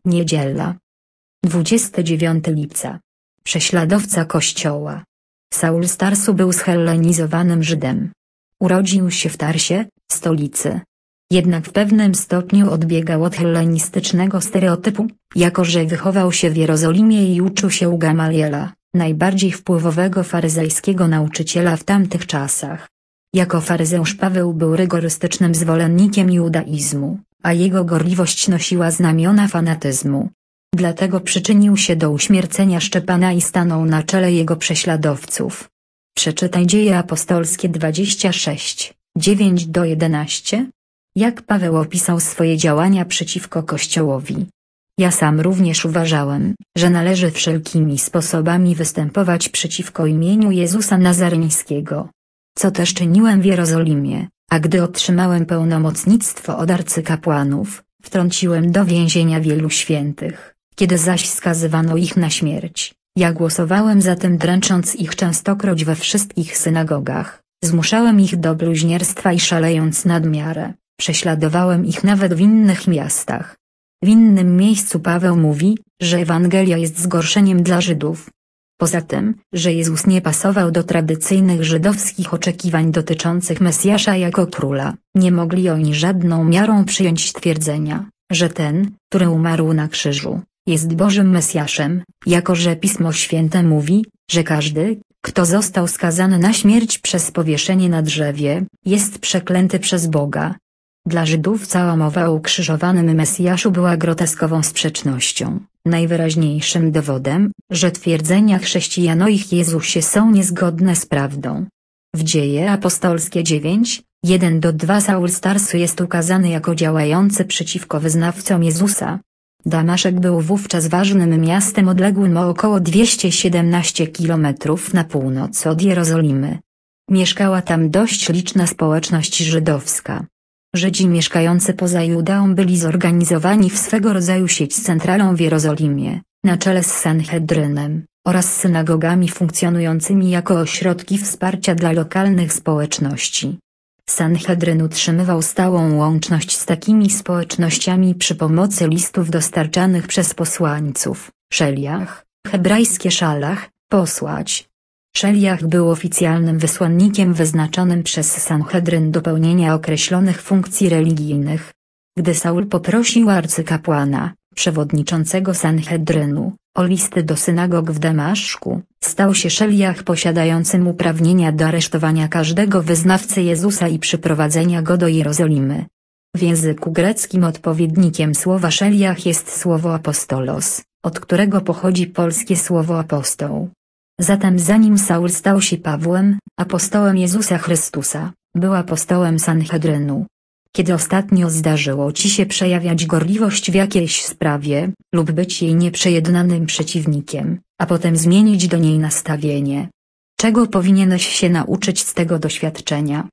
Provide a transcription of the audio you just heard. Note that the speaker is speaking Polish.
Niedziela. 29 lipca. Prześladowca Kościoła. Saul z Tarsu był zhellenizowanym Żydem. Urodził się w Tarsie, stolicy. Jednak w pewnym stopniu odbiegał od hellenistycznego stereotypu, jako że wychował się w Jerozolimie i uczył się u Gamaliela, najbardziej wpływowego faryzejskiego nauczyciela w tamtych czasach. Jako faryzeusz Paweł był rygorystycznym zwolennikiem judaizmu, a jego gorliwość nosiła znamiona fanatyzmu. Dlatego przyczynił się do uśmiercenia Szczepana i stanął na czele jego prześladowców. Przeczytaj Dzieje Apostolskie 26, 9-11. Jak Paweł opisał swoje działania przeciwko Kościołowi. Ja sam również uważałem, że należy wszelkimi sposobami występować przeciwko imieniu Jezusa Nazareńskiego. Co też czyniłem w Jerozolimie, a gdy otrzymałem pełnomocnictwo od arcykapłanów, wtrąciłem do więzienia wielu świętych, kiedy zaś skazywano ich na śmierć. Ja głosowałem za tym, dręcząc ich częstokroć we wszystkich synagogach, zmuszałem ich do bluźnierstwa i szalejąc nad miarę, prześladowałem ich nawet w innych miastach. W innym miejscu Paweł mówi, że Ewangelia jest zgorszeniem dla Żydów. Poza tym, że Jezus nie pasował do tradycyjnych żydowskich oczekiwań dotyczących Mesjasza jako króla, nie mogli oni żadną miarą przyjąć twierdzenia, że ten, który umarł na krzyżu, jest Bożym Mesjaszem, jako że Pismo Święte mówi, że każdy, kto został skazany na śmierć przez powieszenie na drzewie, jest przeklęty przez Boga. Dla Żydów cała mowa o ukrzyżowanym Mesjaszu była groteskową sprzecznością, najwyraźniejszym dowodem, że twierdzenia chrześcijan o ich Jezusie są niezgodne z prawdą. W Dzieje Apostolskie 9, 1-2 Saul z Tarsu jest ukazany jako działający przeciwko wyznawcom Jezusa. Damaszek był wówczas ważnym miastem odległym o około 217 km na północ od Jerozolimy. Mieszkała tam dość liczna społeczność żydowska. Żydzi mieszkający poza Judeą byli zorganizowani w swego rodzaju sieć z centralą w Jerozolimie, na czele z Sanhedrynem, oraz synagogami funkcjonującymi jako ośrodki wsparcia dla lokalnych społeczności. Sanhedryn utrzymywał stałą łączność z takimi społecznościami przy pomocy listów dostarczanych przez posłańców, szeliach, hebrajskie szalach, posłać. Szeliach był oficjalnym wysłannikiem wyznaczonym przez Sanhedryn do pełnienia określonych funkcji religijnych. Gdy Saul poprosił arcykapłana, przewodniczącego Sanhedrynu, o listy do synagog w Damaszku, stał się szeliach posiadającym uprawnienia do aresztowania każdego wyznawcy Jezusa i przyprowadzenia go do Jerozolimy. W języku greckim odpowiednikiem słowa szeliach jest słowo apostolos, od którego pochodzi polskie słowo apostoł. Zatem zanim Saul stał się Pawłem, apostołem Jezusa Chrystusa, był apostołem Sanhedrynu. Kiedy ostatnio zdarzyło ci się przejawiać gorliwość w jakiejś sprawie, lub być jej nieprzejednanym przeciwnikiem, a potem zmienić do niej nastawienie? Czego powinieneś się nauczyć z tego doświadczenia?